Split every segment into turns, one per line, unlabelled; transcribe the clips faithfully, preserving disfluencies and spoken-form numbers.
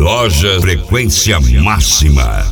Loja Frequência Máxima.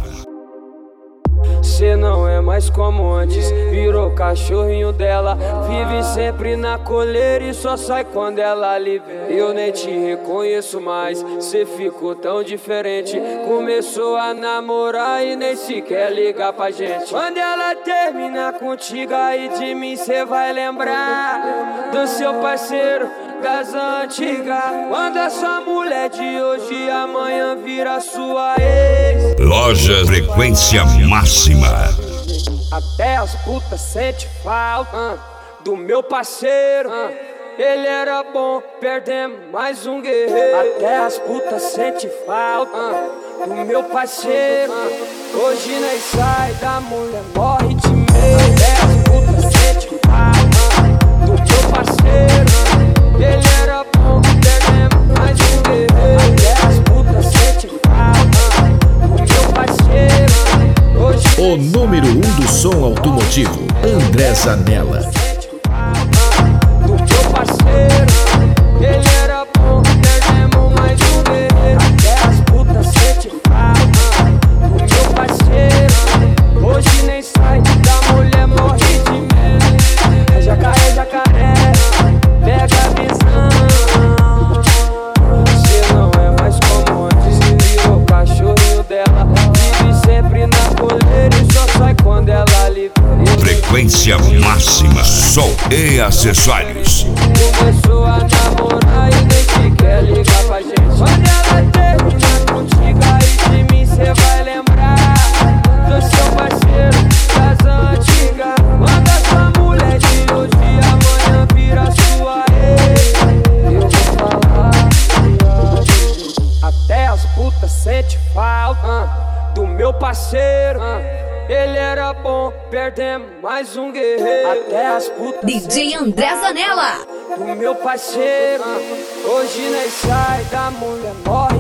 Cê não é mais como antes, virou cachorrinho dela. Vive sempre na coleira e só sai quando ela lhe vê. Eu nem te reconheço mais, cê ficou tão diferente. Começou a namorar e nem sequer liga pra gente. Quando ela terminar contigo, aí de mim cê vai lembrar do seu parceiro das antigas. Quando essa mulher de hoje amanhã vira sua ex.
Loja Frequência Máxima.
Até as putas sente falta uh, do meu parceiro. uh, Ele era bom, perdemos mais um guerreiro. Até as putas sente falta uh, do meu parceiro. uh, Hoje nós sai da mulher, morre de medo. Até as putas sente falta uh, do meu parceiro. uh, Ele era bom, perdemos mais um guerreiro. Até as putas sente falta uh, do meu parceiro.
O número um do som automotivo, André Zanella.
Do meu parceiro, ele era bom, perdemos mais um guerreiro. Até as putas sente falta do meu parceiro. Hoje nem sai da mulher, morre de medo. É jacaré, jacaré, pega a visão. Você não é mais como antes, virou cachorrinho dela. Vive sempre na coleira e só sai quando ela lhe vê.
Frequência Máxima, som e acessórios.
Começou a namorar e nem sequer ligar pra gente. Quando ela terminar contigo, aí de mim cê vai lembrar do seu parceiro das antigas. Quando essa mulher de hoje amanhã vira sua ex, eu vou falar. Até as putas sente falta uh, do meu parceiro. uh, Ele era bom, perdemos mais um guerreiro. Até as putas
D J André Zanella.
do meu parceiro. uh, Hoje nós sai da mulher, morre